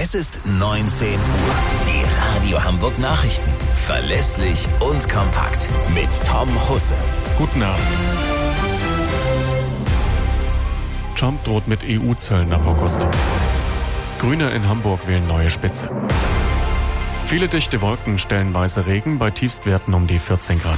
Es ist 19 Uhr. Die Radio Hamburg Nachrichten. Verlässlich und kompakt. Mit Tom Husse. Guten Abend. Trump droht mit EU-Zöllen ab August. Grüne in Hamburg wählen neue Spitze. Viele dichte Wolken, stellenweise Regen bei Tiefstwerten um die 14 Grad.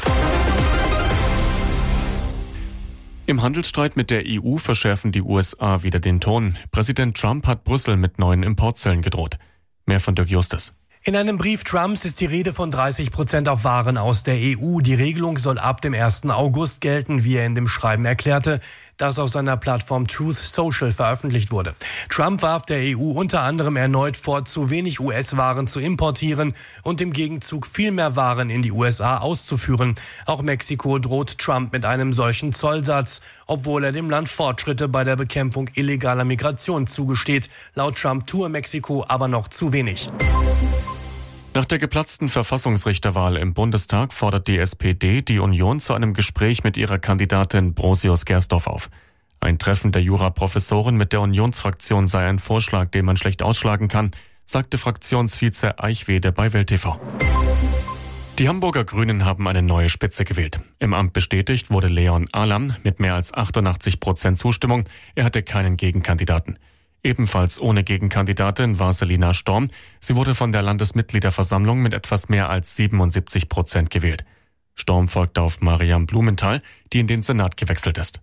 Im Handelsstreit mit der EU verschärfen die USA wieder den Ton. Präsident Trump hat Brüssel mit neuen Importzöllen gedroht. Mehr von Dirk Justus. In einem Brief Trumps ist die Rede von 30% auf Waren aus der EU. Die Regelung soll ab dem 1. August gelten, wie er in dem Schreiben erklärte, das auf seiner Plattform Truth Social veröffentlicht wurde. Trump warf der EU unter anderem erneut vor, zu wenig US-Waren zu importieren und im Gegenzug viel mehr Waren in die USA auszuführen. Auch Mexiko droht Trump mit einem solchen Zollsatz, obwohl er dem Land Fortschritte bei der Bekämpfung illegaler Migration zugesteht. Laut Trump tue Mexiko aber noch zu wenig. Nach der geplatzten Verfassungsrichterwahl im Bundestag fordert die SPD die Union zu einem Gespräch mit ihrer Kandidatin Brosius-Gersdorf auf. Ein Treffen der Juraprofessorin mit der Unionsfraktion sei ein Vorschlag, den man schlecht ausschlagen kann, sagte Fraktionsvize Eichwede bei Welt TV. Die Hamburger Grünen haben eine neue Spitze gewählt. Im Amt bestätigt wurde Leon Alam mit mehr als 88% Zustimmung. Er hatte keinen Gegenkandidaten. Ebenfalls ohne Gegenkandidatin war Selina Storm. Sie wurde von der Landesmitgliederversammlung mit etwas mehr als 77% gewählt. Storm folgte auf Mariam Blumenthal, die in den Senat gewechselt ist.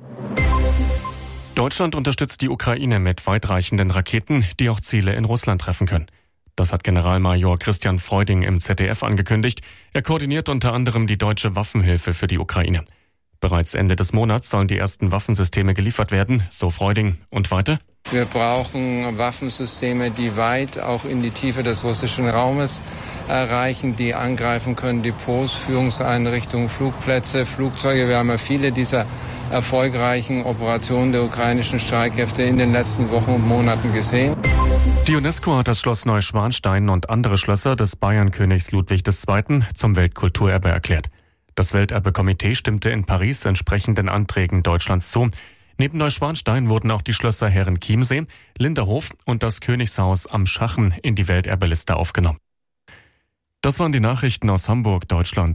Deutschland unterstützt die Ukraine mit weitreichenden Raketen, die auch Ziele in Russland treffen können. Das hat Generalmajor Christian Freuding im ZDF angekündigt. Er koordiniert unter anderem die deutsche Waffenhilfe für die Ukraine. Bereits Ende des Monats sollen die ersten Waffensysteme geliefert werden, so Freuding. Und weiter? Wir brauchen Waffensysteme, die weit auch in die Tiefe des russischen Raumes erreichen, die angreifen können, Depots, Führungseinrichtungen, Flugplätze, Flugzeuge. Wir haben ja viele dieser erfolgreichen Operationen der ukrainischen Streitkräfte in den letzten Wochen und Monaten gesehen. Die UNESCO hat das Schloss Neuschwanstein und andere Schlösser des Bayernkönigs Ludwig II. Zum Weltkulturerbe erklärt. Das Welterbekomitee stimmte in Paris entsprechenden Anträgen Deutschlands zu. Neben Neuschwanstein wurden auch die Schlösser Herrenchiemsee, Linderhof und das Königshaus am Schachen in die Welterbeliste aufgenommen. Das waren die Nachrichten aus Hamburg, Deutschland.